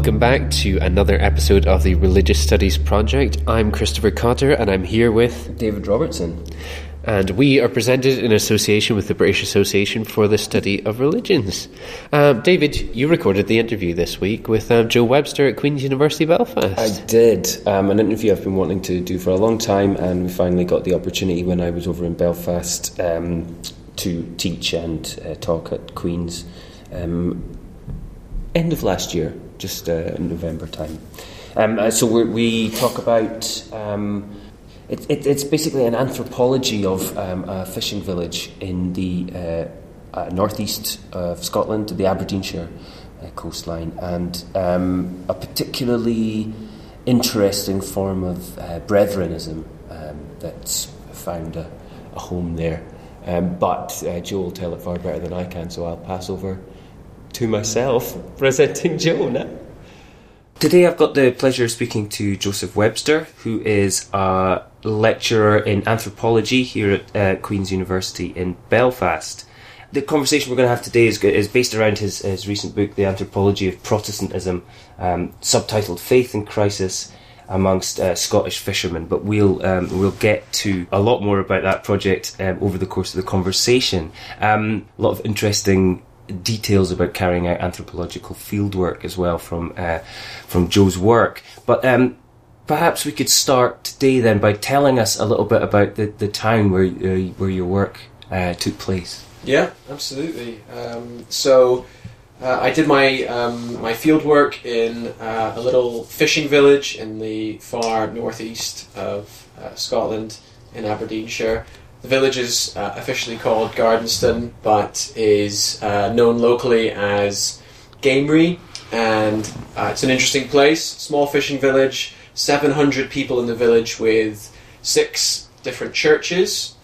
Welcome back to another episode of the Religious Studies Project. I'm Christopher Cotter and I'm here with David Robertson. And we are presented in association with the British Association for the Study of Religions. David, you recorded the interview this week with Joe Webster at Queen's University Belfast. I did. An interview I've been wanting to do for a long time, and we finally got the opportunity when I was over in Belfast to teach and talk at Queen's end of last year, just in November time. So we talk about... It's basically an anthropology of a fishing village in the northeast of Scotland, the Aberdeenshire coastline, and a particularly interesting form of Brethranism that's found a home there. But Joe will tell it far better than I can, so I'll pass over to myself, presenting Joe now. Today I've got the pleasure of speaking to Joseph Webster, who is a lecturer in anthropology here at Queen's University in Belfast. The conversation we're going to have today is based around his recent book, The Anthropology of Protestantism, subtitled Faith in Crisis Amongst Scottish Fishermen. But we'll get to a lot more about that project over the course of the conversation. A lot of interesting details about carrying out anthropological fieldwork as well from Joe's work. But perhaps we could start today then by telling us a little bit about the town where your work took place. Yeah, absolutely. So I did my fieldwork in a little fishing village in the far northeast of Scotland in Aberdeenshire. The village is officially called Gardenston, but is known locally as Gamery, and it's an interesting place. Small fishing village, 700 people in the village with 6 different churches,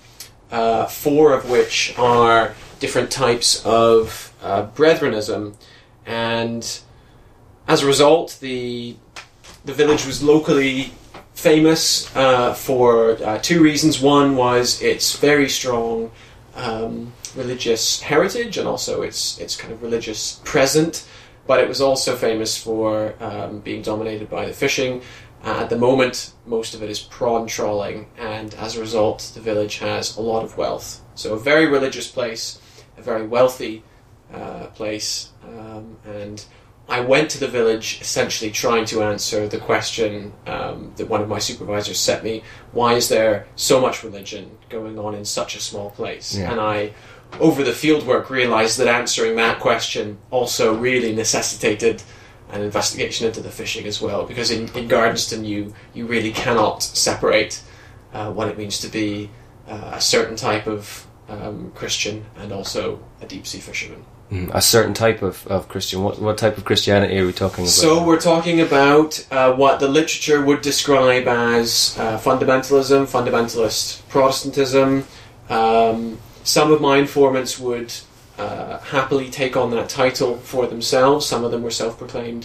4 of which are different types of Brethranism, and as a result, the village was locally famous for 2 reasons. One was its very strong religious heritage and also its kind of religious present, but it was also famous for being dominated by the fishing. At the moment, most of it is prawn trawling, and as a result, the village has a lot of wealth. So a very religious place, a very wealthy place, and I went to the village essentially trying to answer the question that one of my supervisors set me: why is there so much religion going on in such a small place? Yeah. And I, over the fieldwork, realised that answering that question also really necessitated an investigation into the fishing as well, because in Gardenston you really cannot separate what it means to be a certain type of Christian and also a deep-sea fisherman. A certain type of Christian. What type of Christianity are we talking about? So we're talking about what the literature would describe as fundamentalist Protestantism. Some of my informants would happily take on that title for themselves. Some of them were self-proclaimed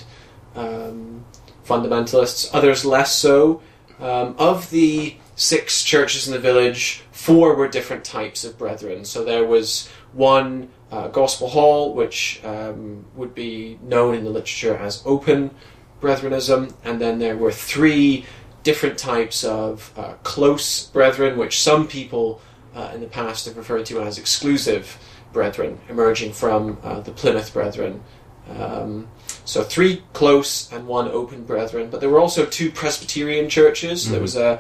fundamentalists, others less so. Of the 6 churches in the village, 4 were different types of brethren. So there was one Gospel Hall, which would be known in the literature as open Brethranism, and then there were 3 different types of close brethren, which some people in the past have referred to as exclusive brethren, emerging from the Plymouth Brethren. So 3 close and 1 open brethren, but there were also 2 Presbyterian churches. Mm-hmm. There was a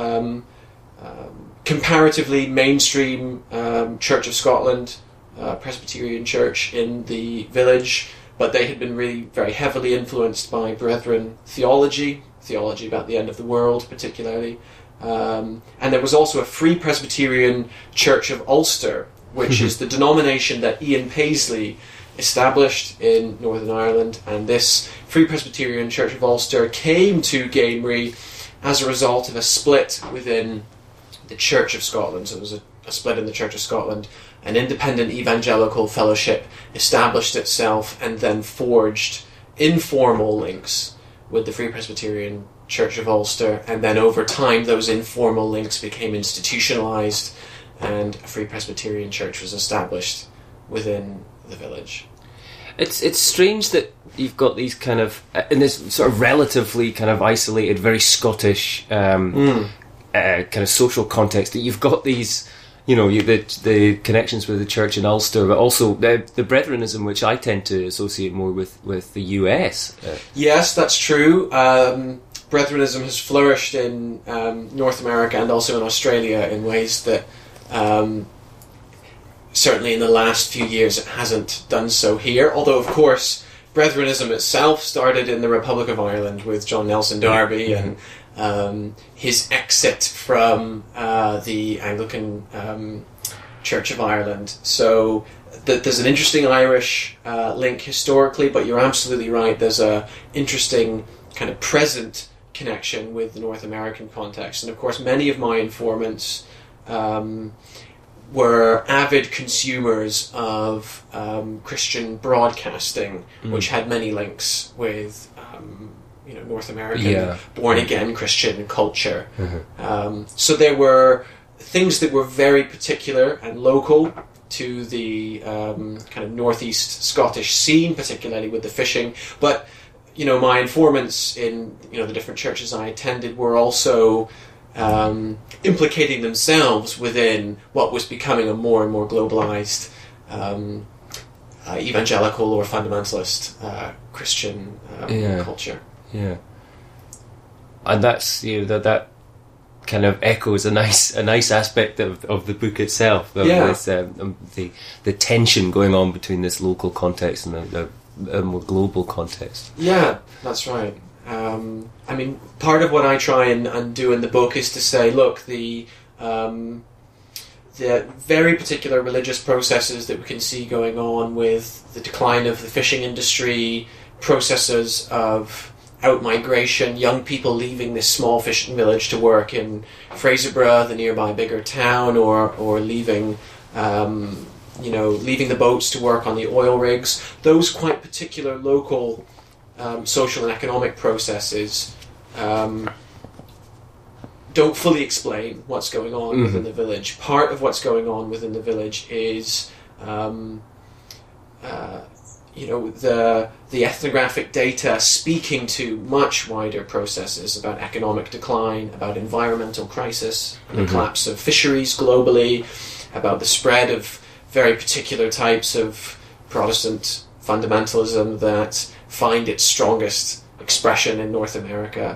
comparatively mainstream Church of Scotland Presbyterian church in the village, but they had been really very heavily influenced by Brethren theology about the end of the world particularly. And there was also a Free Presbyterian Church of Ulster, which is the denomination that Ian Paisley established in Northern Ireland, and this Free Presbyterian Church of Ulster came to Gamery as a result of a split within the Church of Scotland. So there was a split in the Church of Scotland. An independent evangelical fellowship established itself and then forged informal links with the Free Presbyterian Church of Ulster, and then over time those informal links became institutionalized and a Free Presbyterian Church was established within the village. It's strange that you've got these kind of in this sort of relatively kind of isolated, very Scottish kind of social context, that you've got these, the connections with the church in Ulster, but also the Brethrenism, which I tend to associate more with the US. Yes, that's true. Brethrenism has flourished in North America and also in Australia in ways that certainly in the last few years it hasn't done so here. Although, of course, Brethrenism itself started in the Republic of Ireland with John Nelson Darby and his exit from the Anglican Church of Ireland. So there's an interesting Irish link historically, but you're absolutely right. There's a interesting kind of present connection with the North American context. And of course, many of my informants were avid consumers of Christian broadcasting, which had many links with North American born-again Christian culture. So there were things that were very particular and local to the kind of northeast Scottish scene, particularly with the fishing. But my informants in the different churches I attended were also implicating themselves within what was becoming a more and more globalized evangelical or fundamentalist Christian culture. Yeah, and that's that kind of echoes a nice aspect of the book itself. This, the tension going on between this local context and the more global context. Yeah, that's right. I mean, part of what I try and do in the book is to say, look, the very particular religious processes that we can see going on with the decline of the fishing industry, processes of out-migration, young people leaving this small fishing village to work in Fraserburgh, the nearby bigger town, or leaving leaving the boats to work on the oil rigs. Those quite particular local social and economic processes don't fully explain what's going on within the village. Part of what's going on within the village is the ethnographic data speaking to much wider processes about economic decline, about environmental crisis, the collapse of fisheries globally, about the spread of very particular types of Protestant fundamentalism that find its strongest expression in North America.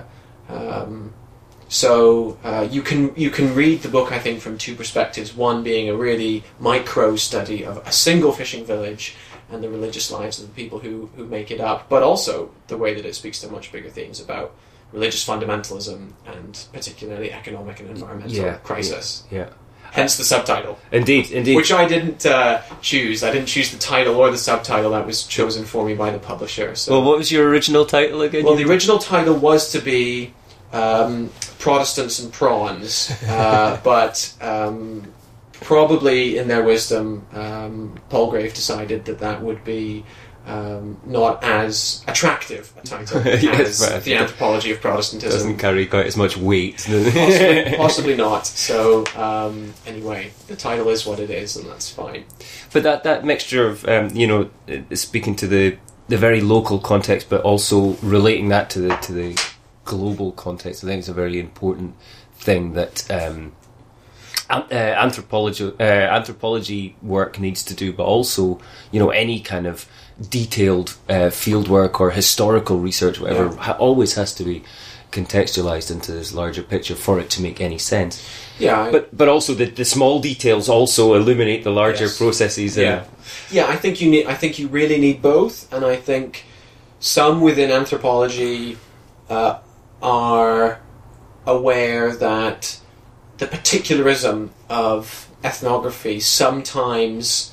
So you can read the book, I think, from two perspectives. One being a really micro study of a single fishing village and the religious lives of the people who make it up, but also the way that it speaks to much bigger themes about religious fundamentalism and particularly economic and environmental crisis. Yeah. Hence the subtitle. Indeed. Which I didn't choose. I didn't choose the title or the subtitle. That was chosen for me by the publisher. So. Well, what was your original title again? Well, the original title was to be Protestants and Prawns, but probably in their wisdom, Palgrave decided that would be not as attractive a title as The Anthropology of Protestantism. Doesn't carry quite as much weight. Possibly not. So anyway, the title is what it is, and that's fine. But that mixture of speaking to the very local context, but also relating that to the global context, I think it's a very important thing that anthropology work needs to do, but also any kind of detailed field work or historical research, whatever, always has to be contextualized into this larger picture for it to make any sense. But also the small details also illuminate the larger processes. I think you really need both, and I think some within anthropology are aware that the particularism of ethnography sometimes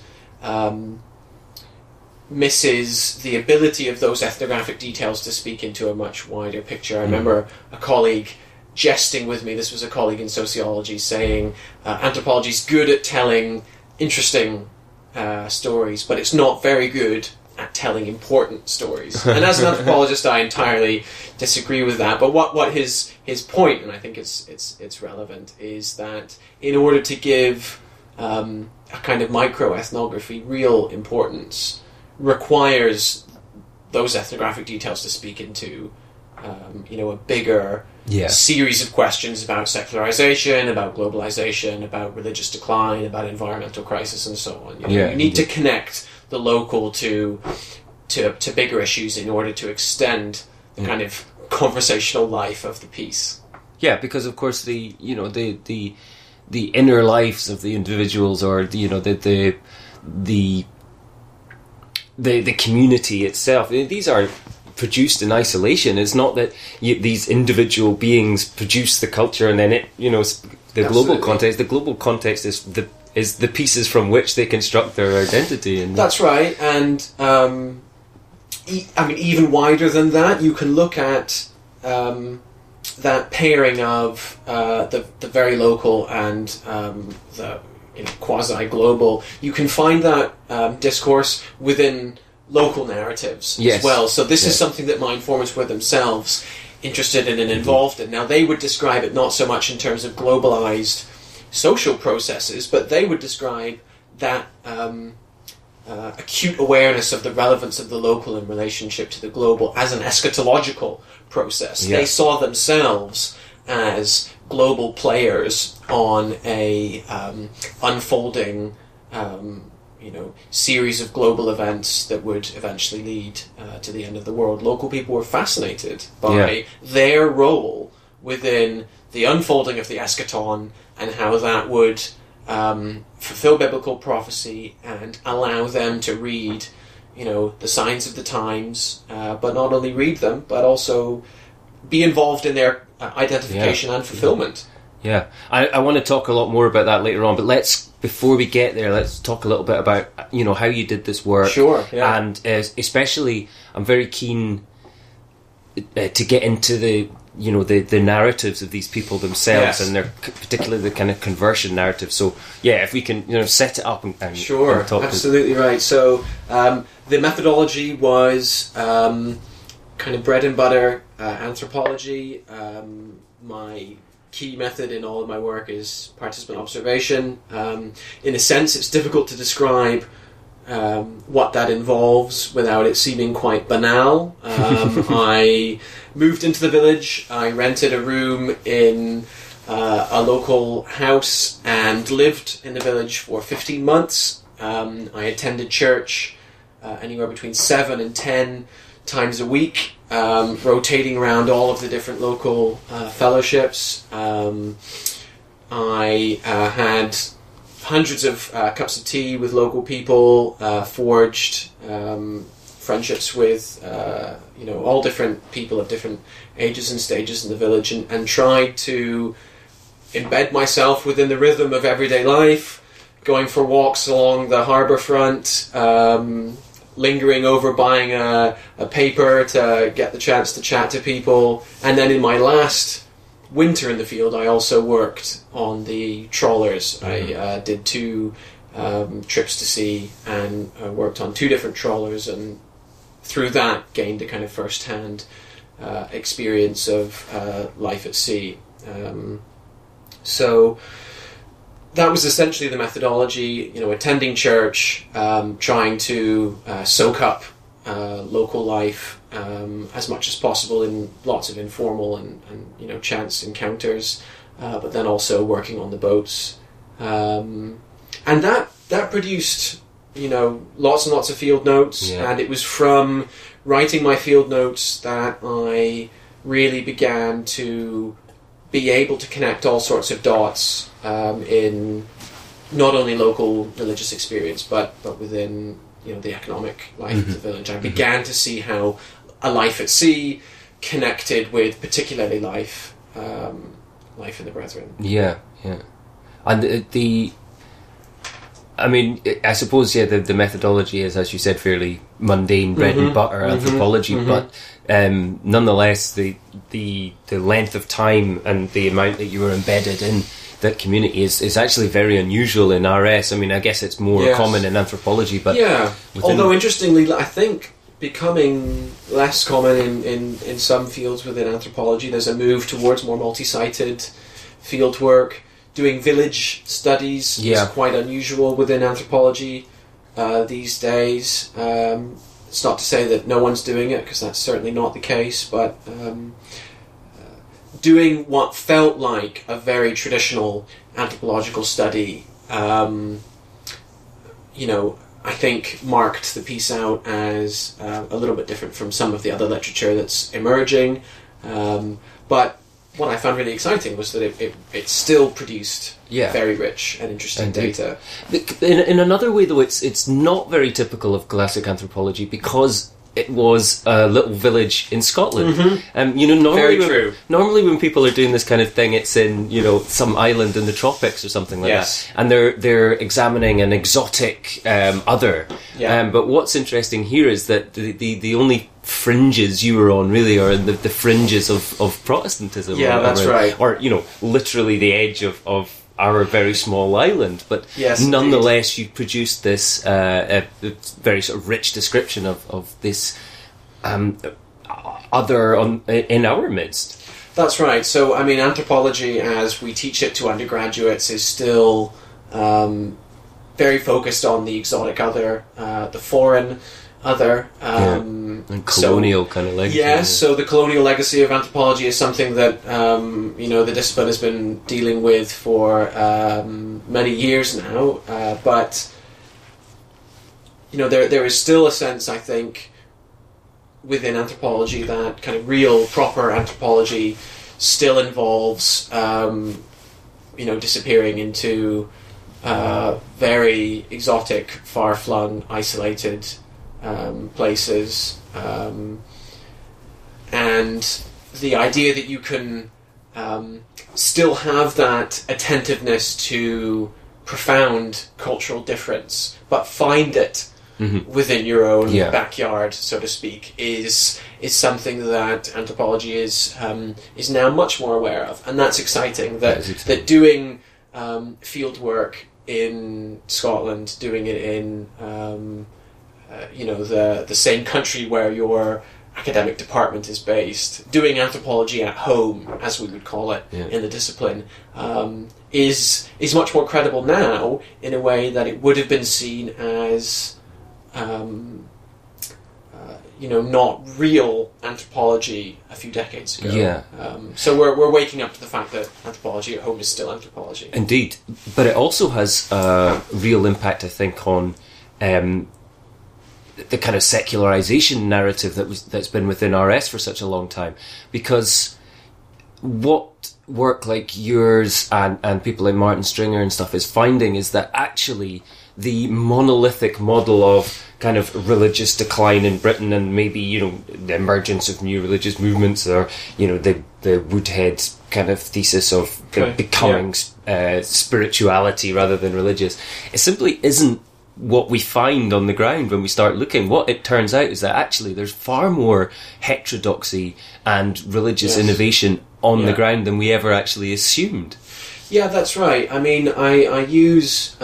misses the ability of those ethnographic details to speak into a much wider picture. I remember a colleague jesting with me, this was a colleague in sociology, saying anthropology is good at telling interesting stories, but it's not very good at telling important stories. And as an anthropologist, I entirely disagree with that. But what his point, and I think it's relevant, is that in order to give a kind of microethnography real importance, requires those ethnographic details to speak into a bigger series of questions about secularization, about globalization, about religious decline, about environmental crisis, and so on. You need to connect the local to bigger issues in order to extend the kind of conversational life of the piece. Yeah, because of course the inner lives of the individuals, or the community itself, these are produced in isolation. It's not that these individual beings produce the culture and then global context. The global context is the pieces from which they construct their identity. And that's right. And even wider than that, you can look at that pairing of the very local and the quasi-global. You can find that discourse within local narratives as well. So this is something that my informants were themselves interested in and involved in. Now, they would describe it not so much in terms of globalized social processes, but they would describe that acute awareness of the relevance of the local in relationship to the global as an eschatological process. They saw themselves as global players on a unfolding series of global events that would eventually lead to the end of the world. Local people were fascinated by their role within the unfolding of the eschaton and how that would fulfill biblical prophecy and allow them to read, the signs of the times, but not only read them, but also be involved in their identification and fulfillment. Yeah, I want to talk a lot more about that later on, but before we get there, let's talk a little bit about, how you did this work. Sure, yeah. And especially, I'm very keen to get into the narratives of these people themselves, and their particularly the kind of conversion narrative. So, if we can, set it up and sure, and talk absolutely right. So, the methodology was kind of bread and butter anthropology. My key method in all of my work is participant observation. In a sense, it's difficult to describe what that involves without it seeming quite banal. I moved into the village. I rented a room in a local house and lived in the village for 15 months. I attended church anywhere between 7 and 10 times a week, rotating around all of the different local fellowships. I had hundreds of cups of tea with local people, forged friendships with all different people of different ages and stages in the village, and tried to embed myself within the rhythm of everyday life, going for walks along the harbour front, lingering over buying a paper to get the chance to chat to people. And then in my last winter in the field, I also worked on the trawlers. I did 2 trips to sea and worked on 2 different trawlers, and through that gained a kind of first-hand experience of life at sea. So that was essentially the methodology, attending church, trying to soak up local life as much as possible in lots of informal and chance encounters, but then also working on the boats. And that produced, lots and lots of field notes, and it was from writing my field notes that I really began to be able to connect all sorts of dots in not only local religious experience, but within the economic life of the village. I began to see how a life at sea connected with particularly life in the Brethren. Yeah. And I suppose the methodology is, as you said, fairly mundane, bread and butter anthropology, but nonetheless the length of time and the amount that you were embedded in that community is actually very unusual in RS. I guess it's more common in anthropology, but although interestingly, I think becoming less common in some fields within anthropology. There's a move towards more multi-sited field work. Doing village studies is quite unusual within anthropology. these days. It's not to say that no one's doing it, because that's certainly not the case, but doing what felt like a very traditional anthropological study, I think marked the piece out as a little bit different from some of the other literature that's emerging. But what I found really exciting was that it still produced very rich and interesting data. In another way, though, it's not very typical of classic anthropology because it was a little village in Scotland. Normally when people are doing this kind of thing, it's in some island in the tropics or something like that, and they're examining an exotic other. But what's interesting here is that the only fringes you were on really are the fringes of Protestantism. That's right. Or literally the edge of our very small island, but nonetheless you produced this a very sort of rich description of this other in our midst. That's right. So, I mean, anthropology as we teach it to undergraduates is still very focused on the exotic other, the foreign other. And colonial kind of legacy. Yes, so the colonial legacy of anthropology is something that the discipline has been dealing with for many years now. But there is still a sense, I think, within anthropology that kind of real, proper anthropology still involves, disappearing into very exotic, far-flung, isolated places, and the idea that you can still have that attentiveness to profound cultural difference, but find it within your own backyard, so to speak, is something that anthropology is now much more aware of, and that's exciting. That doing field work in Scotland, doing it in the same country where your academic department is based, doing anthropology at home, as we would call it in the discipline, is much more credible now in a way that it would have been seen as not real anthropology a few decades ago. So we're waking up to the fact that anthropology at home is still anthropology. Indeed, but it also has a real impact, I think, on the kind of secularization narrative that's been within RS for such a long time, because what work like yours and people like Martin Stringer and stuff is finding is that actually the monolithic model of kind of religious decline in Britain and maybe the emergence of new religious movements, or the Woodhead kind of thesis of becoming spirituality rather than religious, it simply isn't what we find on the ground when we start looking. What it turns out is that actually there's far more heterodoxy and religious innovation on the ground than we ever actually assumed. Yeah, that's right. I mean, I use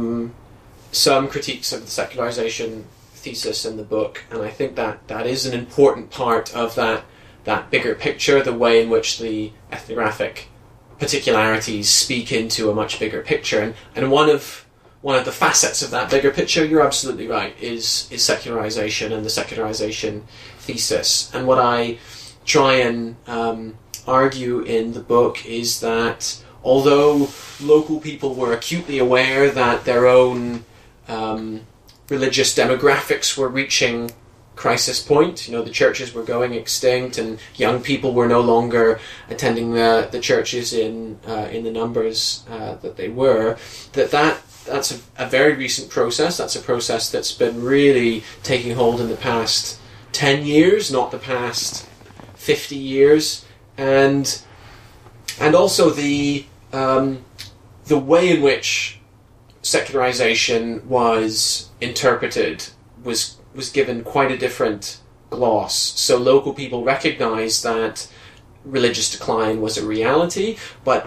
some critiques of the secularization thesis in the book, and I think that is an important part of that bigger picture, the way in which the ethnographic particularities speak into a much bigger picture. And one of the facets of that bigger picture, you're absolutely right, is secularization and the secularization thesis. And what I try and argue in the book is that although local people were acutely aware that their own religious demographics were reaching crisis point, the churches were going extinct and young people were no longer attending the churches in the numbers that they were, that's a very recent process. That's a process that's been really taking hold in the past 10 years, not the past 50 years. And also the way in which secularization was interpreted was given quite a different gloss. So local people recognized that religious decline was a reality, but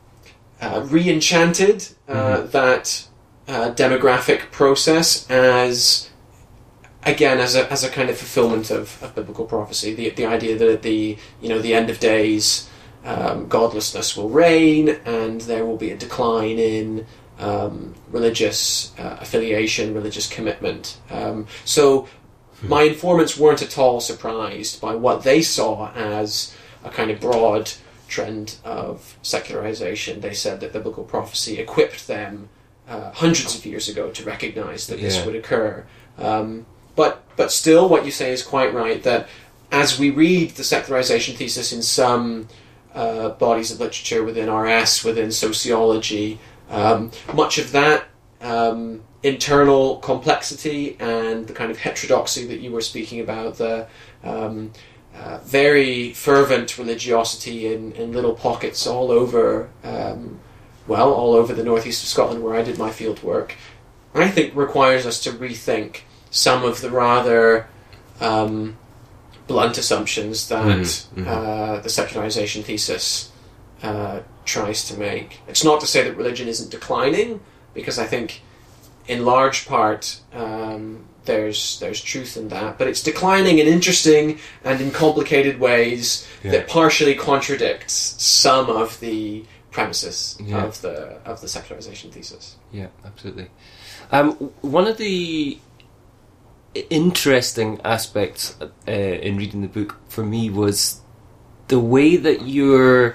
re-enchanted that demographic process as a kind of fulfillment of biblical prophecy. The idea that at the end of days, godlessness will reign, and there will be a decline in religious affiliation, religious commitment. So my informants weren't at all surprised by what they saw as a kind of broad trend of secularization. They said that biblical prophecy equipped them hundreds of years ago to recognize that this would occur. But still, what you say is quite right, that as we read the secularization thesis in some bodies of literature within RS, within sociology, much of that internal complexity and the kind of heterodoxy that you were speaking about, the very fervent religiosity in little pockets all over, all over the northeast of Scotland where I did my field work, I think requires us to rethink some of the rather blunt assumptions that the secularization thesis tries to make. It's not to say that religion isn't declining, because I think in large part there's truth in that, but it's declining in interesting and in complicated ways that partially contradicts some of the premises of the secularization thesis. Yeah, absolutely. One of the interesting aspects in reading the book for me was the way that your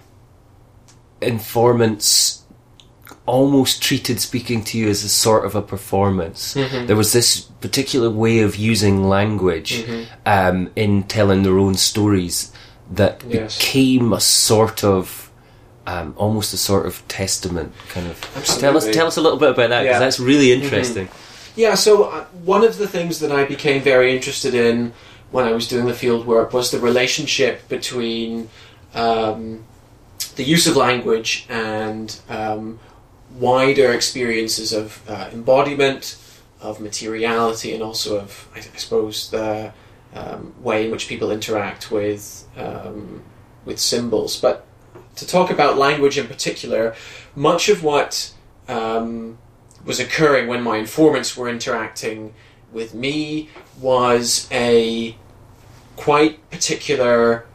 informants almost treated speaking to you as a sort of a performance. There was this particular way of using language in telling their own stories that became a sort of almost a sort of testament kind of. Tell us a little bit about that, because that's really interesting. Yeah, so one of the things that I became very interested in when I was doing the field work was the relationship between the use of language and wider experiences of embodiment, of materiality, and also of, I suppose, the way in which people interact with symbols. But to talk about language in particular, much of what was occurring when my informants were interacting with me was a quite particular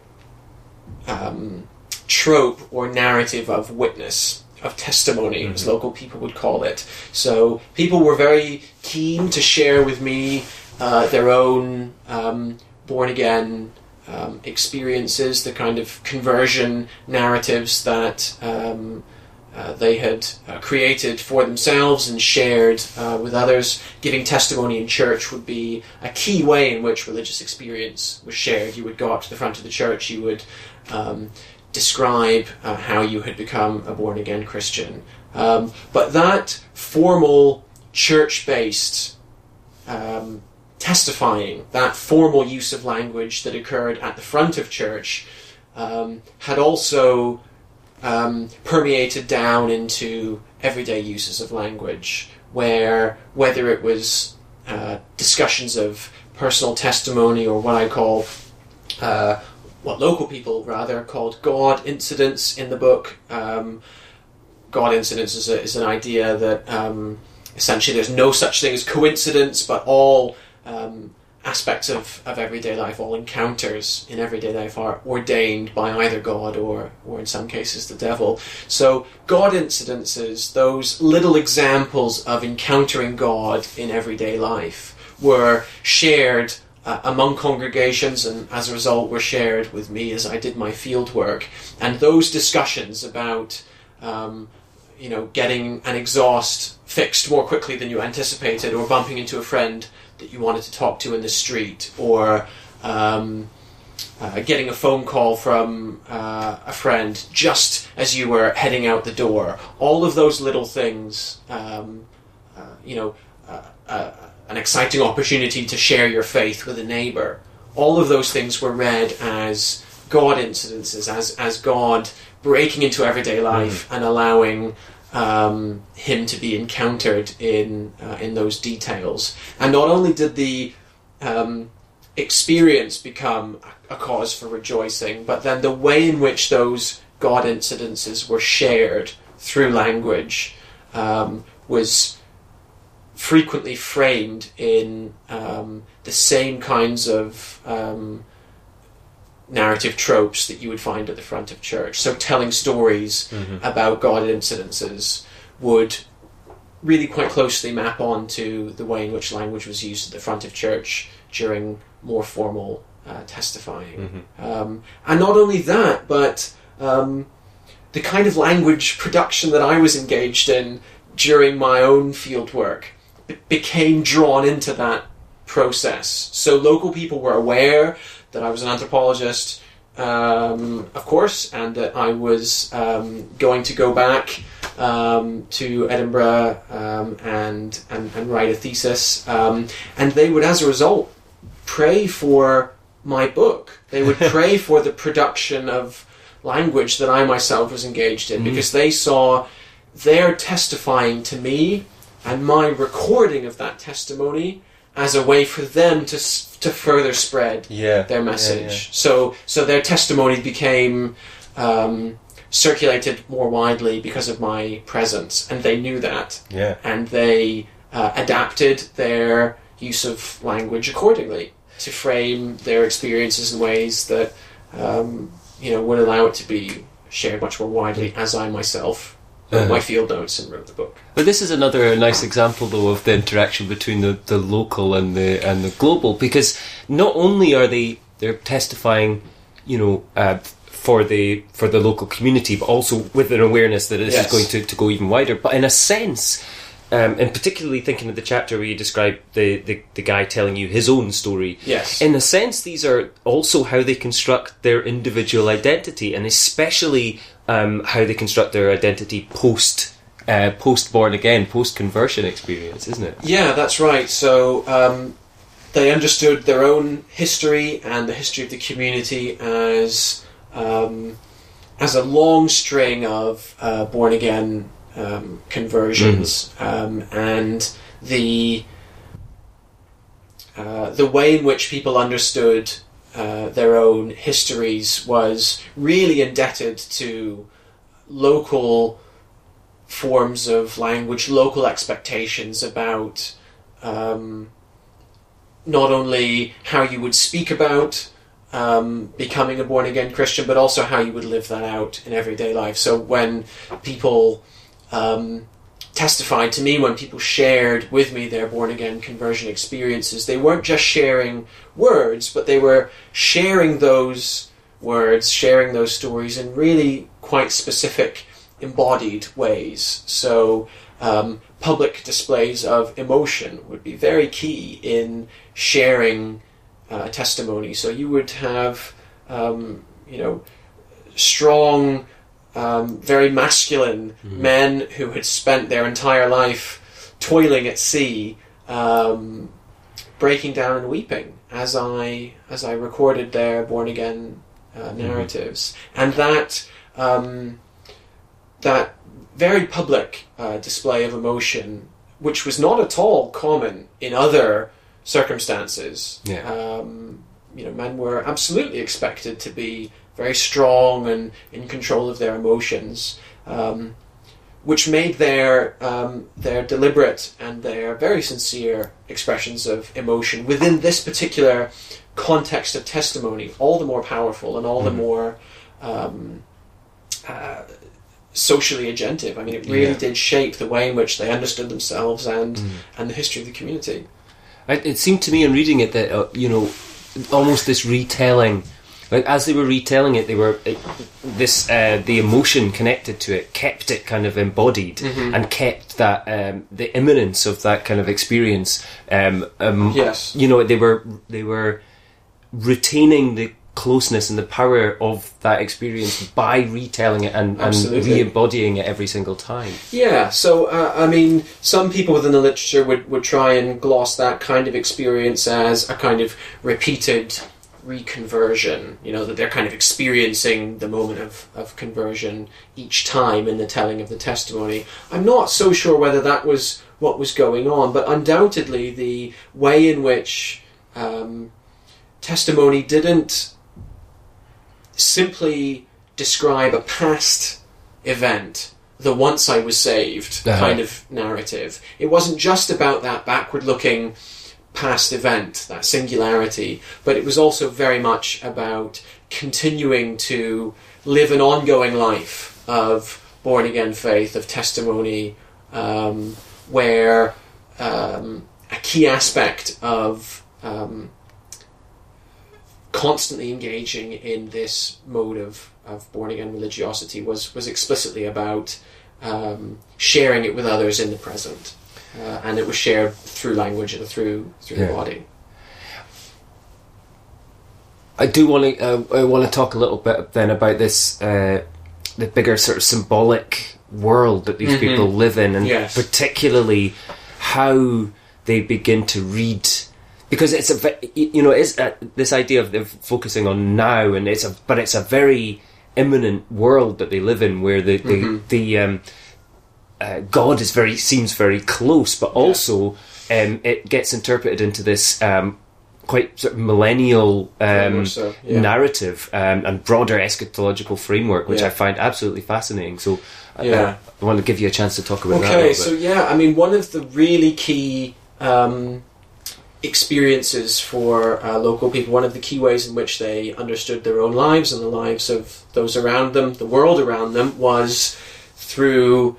trope or narrative of witness, of testimony, as local people would call it. So people were very keen to share with me their own born-again experiences, the kind of conversion narratives that they had created for themselves and shared with others. Giving testimony in church would be a key way in which religious experience was shared. You would go up to the front of the church, you would describe how you had become a born-again Christian. But that formal church-based testifying, that formal use of language that occurred at the front of church, had also permeated down into everyday uses of language, where whether it was discussions of personal testimony or what I call what local people rather called God incidents in the book. God incidents is an idea that essentially there's no such thing as coincidence, but all aspects of everyday life, all encounters in everyday life are ordained by either God or in some cases the devil. So God incidences, those little examples of encountering God in everyday life, were shared among congregations, and as a result were shared with me as I did my field work. And those discussions about getting an exhaust fixed more quickly than you anticipated, or bumping into a friend that you wanted to talk to in the street, or getting a phone call from a friend just as you were heading out the door. All of those little things, an exciting opportunity to share your faith with a neighbour. All of those things were read as God incidences, as God breaking into everyday life and allowing him to be encountered in those details. And not only did the experience become a cause for rejoicing, but then the way in which those God incidences were shared through language was frequently framed in the same kinds of narrative tropes that you would find at the front of church. So telling stories about God incidences would really quite closely map on to the way in which language was used at the front of church during more formal testifying. And not only that, but the kind of language production that I was engaged in during my own field work became drawn into that process. So local people were aware that I was an anthropologist, of course, and that I was going to go back to Edinburgh and write a thesis. And they would, as a result, pray for my book. They would pray for the production of language that I myself was engaged in, because they saw their testifying to me and my recording of that testimony as a way for them to further spread their message. So their testimony became circulated more widely because of my presence, and they knew that. And they adapted their use of language accordingly to frame their experiences in ways that would allow it to be shared much more widely, as I myself wrote my field notes and wrote the book. But this is another nice example, though, of the interaction between the local and the global, because not only are they're testifying, for the local community, but also with an awareness that this is going to go even wider. But in a sense, and particularly thinking of the chapter where you describe the guy telling you his own story, in a sense, these are also how they construct their individual identity, and especially how they construct their identity post born again, post conversion experience, isn't it? Yeah, that's right. So they understood their own history and the history of the community as a long string of born again conversions, and the way in which people understood their own histories was really indebted to local forms of language, local expectations about not only how you would speak about becoming a born-again Christian, but also how you would live that out in everyday life. So when people testified to me, when people shared with me their born-again conversion experiences, they weren't just sharing words, but they were sharing those words, sharing those stories in really quite specific, embodied ways. So public displays of emotion would be very key in sharing testimony. So you would have, strong, very masculine men who had spent their entire life toiling at sea, breaking down and weeping as I recorded their born again narratives, and that very public display of emotion, which was not at all common in other circumstances. Men were absolutely expected to be very strong and in control of their emotions, which made their deliberate and their very sincere expressions of emotion within this particular context of testimony all the more powerful and all the more socially agentive. I mean, it really did shape the way in which they understood themselves and the history of the community. It seemed to me in reading it that almost this retelling, like as they were retelling it, they were the emotion connected to it kept it kind of embodied and kept that the imminence of that kind of experience. They were retaining the closeness and the power of that experience by retelling it and re-embodying it every single time. Yeah, so some people within the literature would try and gloss that kind of experience as a kind of repeated reconversion, that they're kind of experiencing the moment of conversion each time in the telling of the testimony. I'm not so sure whether that was what was going on, but undoubtedly the way in which testimony didn't simply describe a past event, the once I was saved kind of narrative. It wasn't just about that backward-looking past event, that singularity, but it was also very much about continuing to live an ongoing life of born-again faith, of testimony, where a key aspect of constantly engaging in this mode of born-again religiosity was explicitly about sharing it with others in the present. And it was shared through language and through the body. I do want to talk a little bit then about this, the bigger sort of symbolic world that these people live in, and particularly how they begin to read, because it's this idea of focusing on now, and it's a very imminent world that they live in, where the God seems very close, but also it gets interpreted into this quite sort of millennial narrative and broader eschatological framework, which I find absolutely fascinating. So I want to give you a chance to talk about that a little bit. I mean, one of the really key experiences for local people, one of the key ways in which they understood their own lives and the lives of those around them, the world around them, was through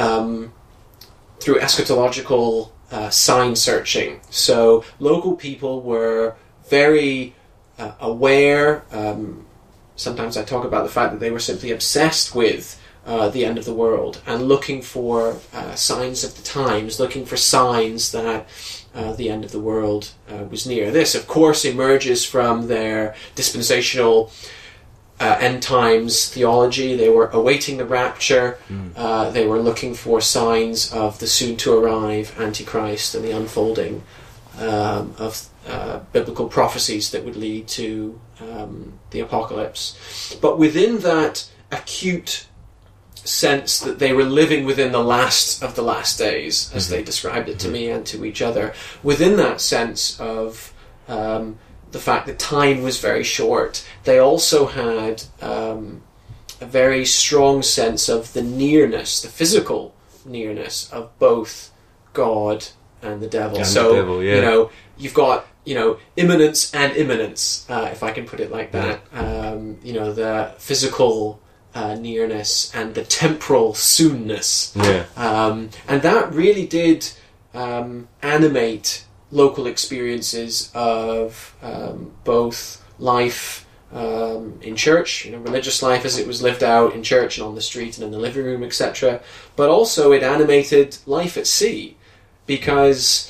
eschatological sign searching. So local people were very aware. Sometimes I talk about the fact that they were simply obsessed with the end of the world and looking for signs of the times, looking for signs that the end of the world was near. This, of course, emerges from their dispensational end times theology. They were awaiting the rapture. They were looking for signs of the soon-to-arrive Antichrist and the unfolding of biblical prophecies that would lead to the apocalypse. But within that acute sense that they were living within the last of the last days, as they described it to me and to each other, within that sense of the fact that time was very short, they also had a very strong sense of the nearness, the physical nearness of both God and the devil. You've got immanence and imminence, if I can put it like that. The physical nearness and the temporal soonness. And that really did animate local experiences of both life in church, religious life as it was lived out in church and on the street and in the living room, etc. But also it animated life at sea, because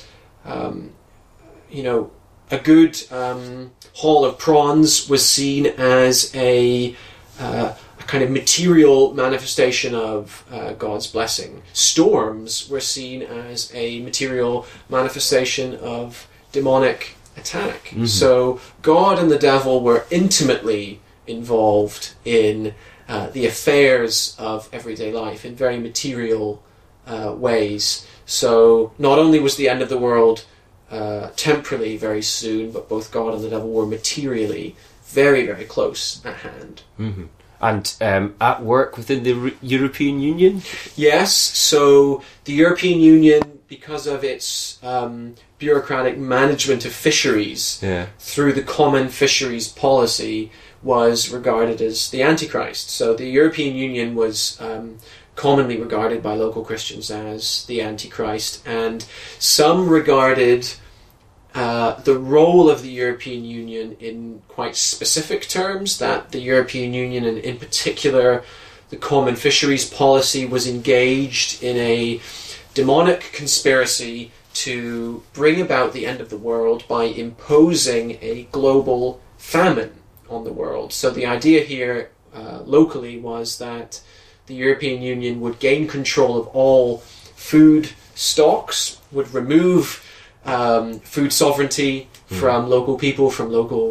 a good haul of prawns was seen as a kind of material manifestation of God's blessing. Storms were seen as a material manifestation of demonic attack. So God and the devil were intimately involved in the affairs of everyday life in very material ways. So not only was the end of the world temporally very soon, but both God and the devil were materially very, very close at hand. And at work within the European Union? Yes, so the European Union, because of its bureaucratic management of fisheries through the common fisheries policy, was regarded as the Antichrist. So the European Union was commonly regarded by local Christians as the Antichrist, and some regarded the role of the European Union in quite specific terms, that the European Union, and in particular the common fisheries policy, was engaged in a demonic conspiracy to bring about the end of the world by imposing a global famine on the world. So the idea here locally was that the European Union would gain control of all food stocks, would remove food sovereignty from local people, from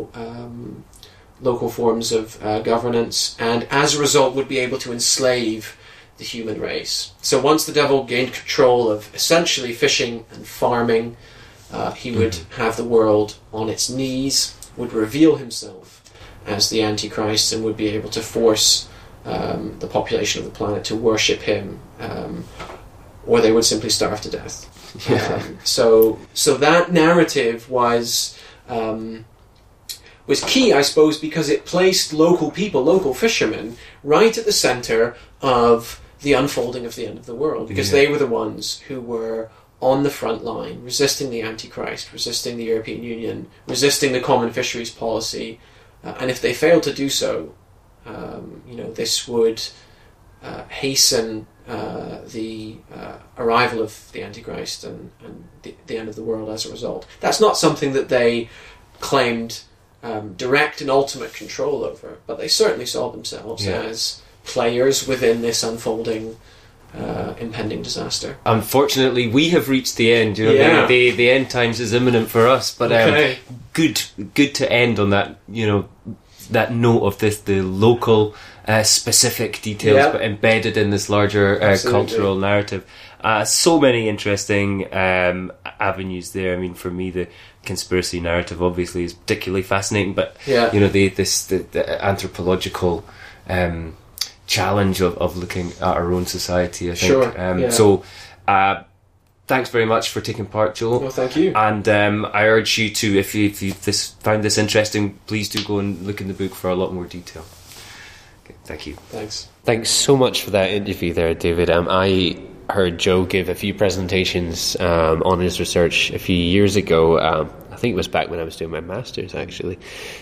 local forms of governance, and as a result would be able to enslave the human race. So once the devil gained control of essentially fishing and farming, he would have the world on its knees, would reveal himself as the Antichrist, and would be able to force the population of the planet to worship him, or they would simply starve to death. So that narrative was key, I suppose, because it placed local people, local fishermen, right at the centre of the unfolding of the end of the world, because they were the ones who were on the front line, resisting the Antichrist, resisting the European Union, resisting the common fisheries policy, and if they failed to do so, this would hasten the arrival of the Antichrist and the end of the world as a result. That's not something that they claimed direct and ultimate control over, but they certainly saw themselves as players within this unfolding impending disaster. Unfortunately, we have reached the end. The end times is imminent for us. But good to end on that. That note of the local specific details, but embedded in this larger cultural narrative. So many interesting avenues there. I mean, for me, the conspiracy narrative obviously is particularly fascinating. But the anthropological challenge of looking at our own society, I think. So thanks very much for taking part, Joel. Well, thank you. And I urge you to, if you found this interesting, please do go and look in the book for a lot more detail. Okay, thank you. Thanks so much for that interview there, David. I heard Joe give a few presentations on his research a few years ago. I think it was back when I was doing my master's, actually.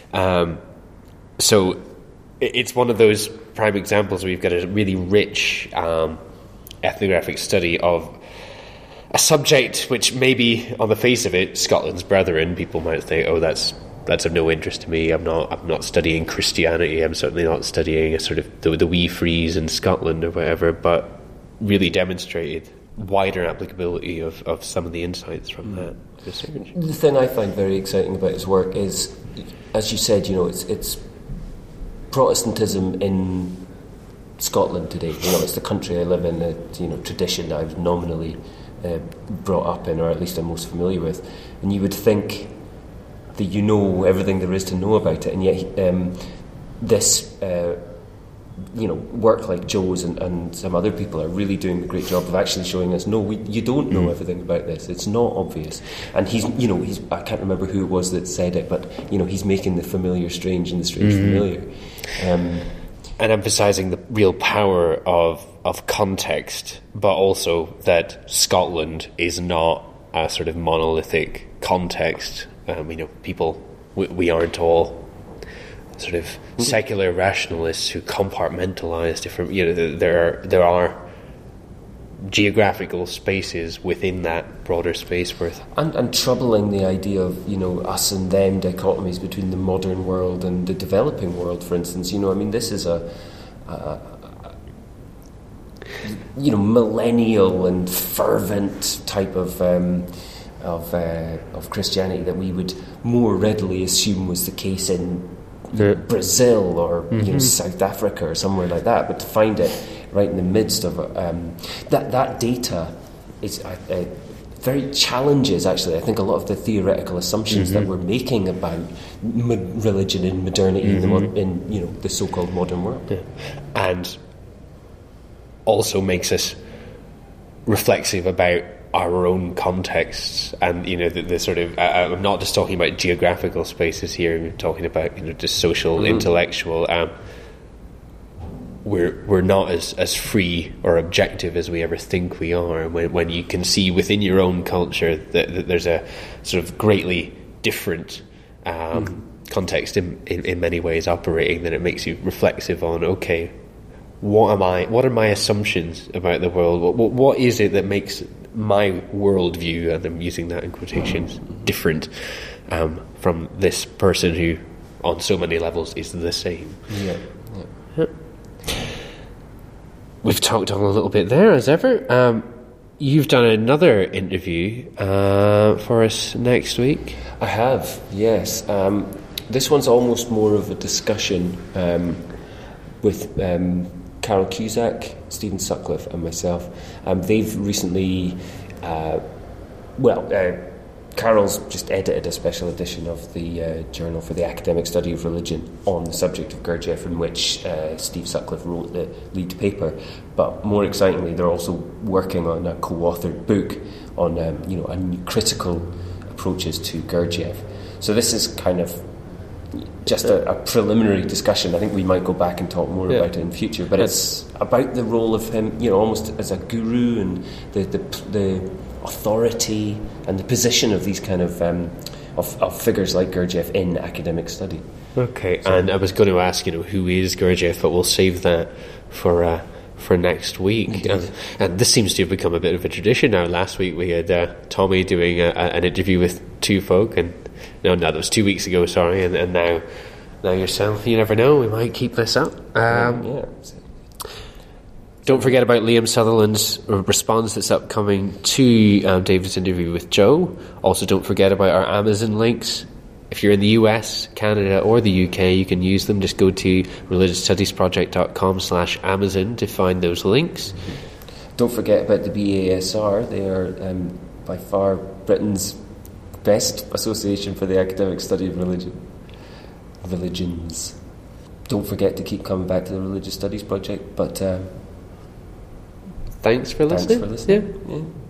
So it's one of those prime examples where you've got a really rich ethnographic study of a subject which maybe on the face of it, Scotland's brethren, people might think, oh, that's of no interest to me. I'm not studying Christianity. I'm certainly not studying a sort of the wee frees in Scotland or whatever, but really demonstrated wider applicability of some of the insights from that research. The thing I find very exciting about his work is, as you said, it's Protestantism in Scotland today. It's the country I live in, the tradition that I was nominally brought up in, or at least I'm most familiar with. And you would think that you know everything there is to know about it, and yet this work like Joe's and some other people are really doing a great job of actually showing us, no, you don't know everything about this. It's not obvious. And he's I can't remember who it was that said it, but he's making the familiar strange and the strange familiar. And emphasising the real power of context, but also that Scotland is not a sort of monolithic context. People, we aren't all sort of secular rationalists who compartmentalize different. There are geographical spaces within that broader space worth. And troubling the idea of us and them dichotomies between the modern world and the developing world, for instance. This is a millennial and fervent type of Christianity that we would more readily assume was the case in Brazil or South Africa or somewhere like that, but to find it right in the midst of that data is very challenges, actually, I think, a lot of the theoretical assumptions that we're making about religion and modernity in the so-called modern world, and also makes us reflexive about our own contexts, and the sort of I'm not just talking about geographical spaces here. I'm talking about just social, intellectual. We're not as free or objective as we ever think we are. When you can see within your own culture that there's a sort of greatly different context in many ways operating, then it makes you reflexive on, okay, what are my assumptions about the world? What is it that makes my worldview, and I'm using that in quotations, different from this person who on so many levels is the same? We've talked on a little bit there, as ever. You've done another interview for us next week. I have, yes. This one's almost more of a discussion with Carol Cusack, Stephen Sutcliffe and myself. They've recently... Carol's just edited a special edition of the Journal for the Academic Study of Religion on the subject of Gurdjieff, in which Steve Sutcliffe wrote the lead paper. But more excitingly, they're also working on a co-authored book on critical approaches to Gurdjieff. So this is kind of just a preliminary discussion. I think we might go back and talk more Yeah. about it in future. But it's about the role of him, almost as a guru, and the authority and the position of these kind of figures like Gurdjieff in academic study. Okay, and I was going to ask, who is Gurdjieff, but we'll save that for next week. And this seems to have become a bit of a tradition now. Last week we had Tommy doing an interview with two folk, and no, that was 2 weeks ago. Sorry, and now yourself. You never know. We might keep this up. Don't forget about Liam Sutherland's response that's upcoming to David's interview with Joe. Also, don't forget about our Amazon links. If you're in the US, Canada or the UK, you can use them. Just go to religiousstudiesproject.com/Amazon to find those links. Don't forget about the BASR. They are by far Britain's best association for the academic study of religions. Don't forget to keep coming back to the Religious Studies Project. But thanks for listening. Yeah.